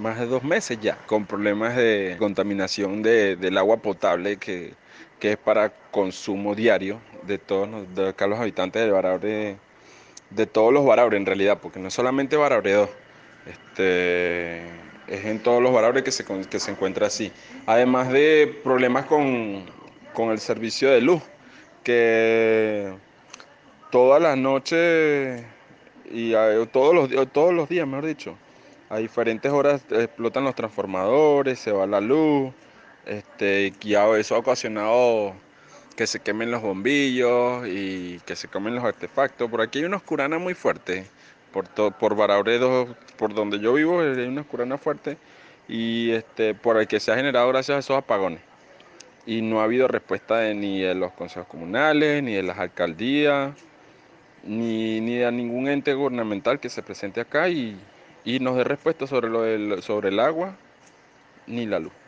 más de 2 meses ya, con problemas de contaminación del agua potable que es para consumo diario de todos de acá los habitantes del Barahore, de todos los Barahore en realidad, porque no es solamente Barahore 2, es en todos los Barahore que se encuentra así. Además de problemas con el servicio de luz, que todas las noches todos los días, mejor dicho, a diferentes horas explotan los transformadores, se va la luz, y ya eso ha ocasionado que se quemen los bombillos y que se quemen los artefactos. Por aquí hay una oscurana muy fuerte, por Barauredo, por donde yo vivo, hay una oscurana fuerte y por el que se ha generado gracias a esos apagones. Y no ha habido respuesta ni de los consejos comunales, ni de las alcaldías, ni a ningún ente gubernamental que se presente acá y nos dé respuesta sobre sobre el agua ni la luz.